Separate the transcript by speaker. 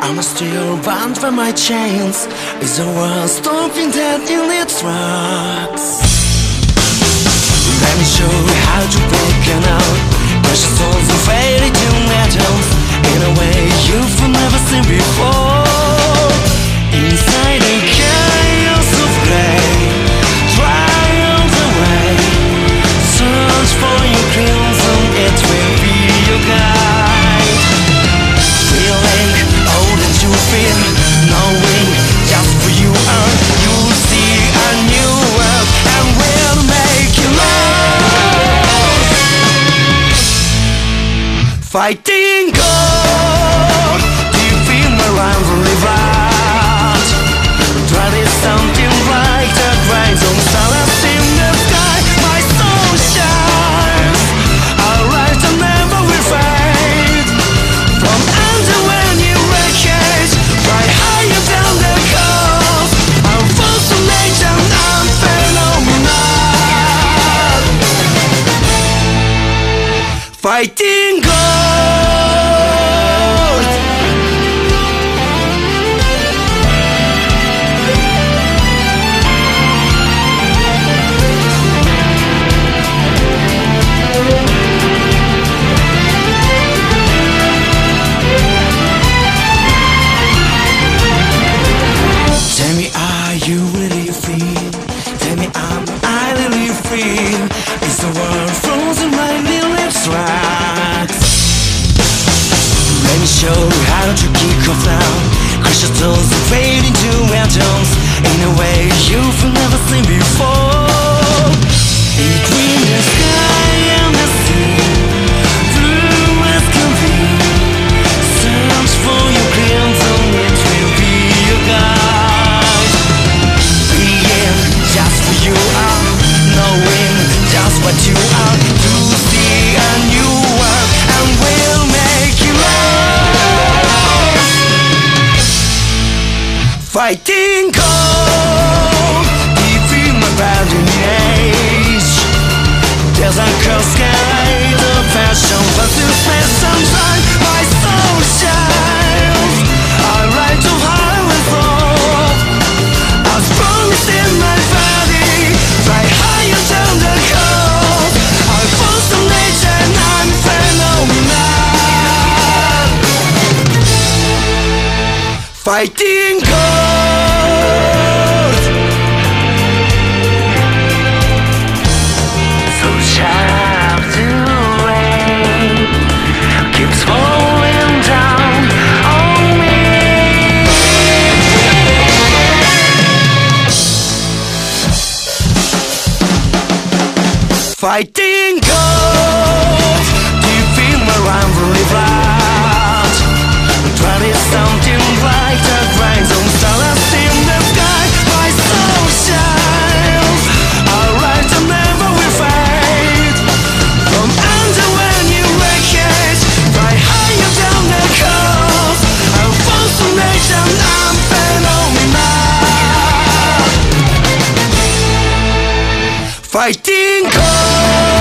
Speaker 1: I'm still bound by my chains. Is the world stopping dead in its tracks? Let me show you how to break it out. Precious souls are faded to metals in a way you've never seen before. Inside a chaos of gray, triumph away. Search for your crimson, it will be your guide. Feeling old and you feel, knowing just for you are. You'll see a new world and we'll make you love. Fighting God, do you feel my rivalry right? Try this something like the grinds on stars in the sky. My soul shines, our light will never will fade. From under when you wreckage, right higher down the coast. Our false nature and phenomenal. Fighting God. Tell me, are you really free? Tell me, am I really free? Is the world frozen my lips tracks? Let me show you how to kick off now. Crystals fade into atoms in a way you've never seen before. Between the sky and the sea, blue as can be. Search for your crimson, it will be your guide. Being just who you are, knowing just what you are. To see a new world and we'll make you love. Fighting cold, defeat my burning age. There's a cold sky, the passion versus space sunshine. My soul shines, I ride too high with love. I was promised in my body, fly higher down the coast. I forced the nature and I'm phenomenal. Fighting cold. So sharp to rain keeps falling down on me. Fighting cold, do you feel my rivalry right? Try this something like the grinds on stars in the sky. My soul shines, our light will never will fade. From under when you wreckage, fly higher down the coast. I'll force the nation, I'm phenomenal. Fighting cold.